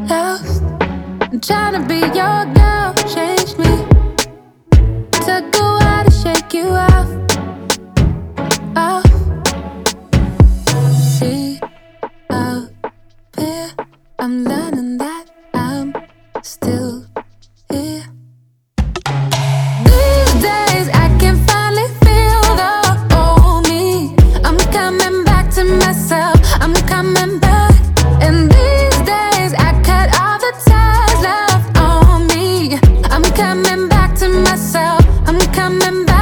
lost. I'm trying to be your girl, change me. Took a while to shake you off. See up here, I'm learning that I'm still here. These days I can finally feel the old me. I'm coming back to myself, I'm coming back. And these days I cut all the ties left on me. I'm coming back to myself, I'm coming back.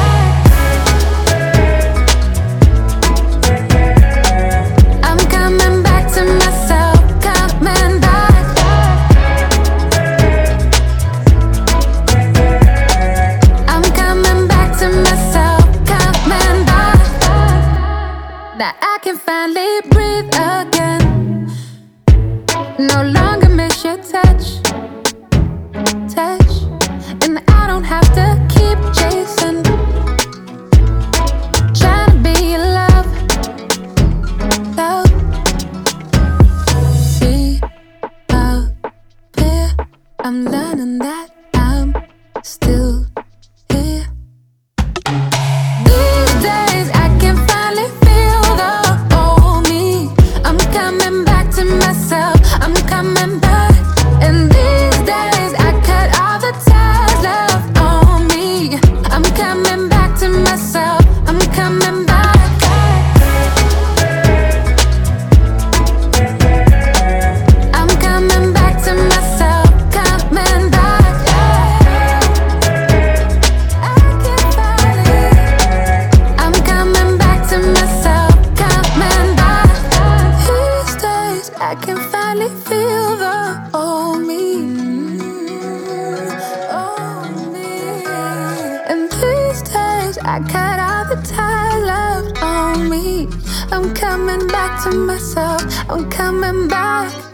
I'm coming back to myself, coming back. I'm coming back to myself, coming back. Now I can finally breathe again. No longer miss your touch, touch. And I don't have to keep chasing, trying to be your love, love. See up here, I'm learning that I'm still here. These days I can finally feel the old me. I'm coming back to myself, I'm coming back. And these days I cut all the ties left on me. I'm coming back to myself, I'm coming back. I'm coming back to myself, coming back. I can finally, I'm coming back to myself, coming back. These days I can finally feel the old me, old me. And these days I cut all the ties left on me. I'm coming back to myself, I'm coming back.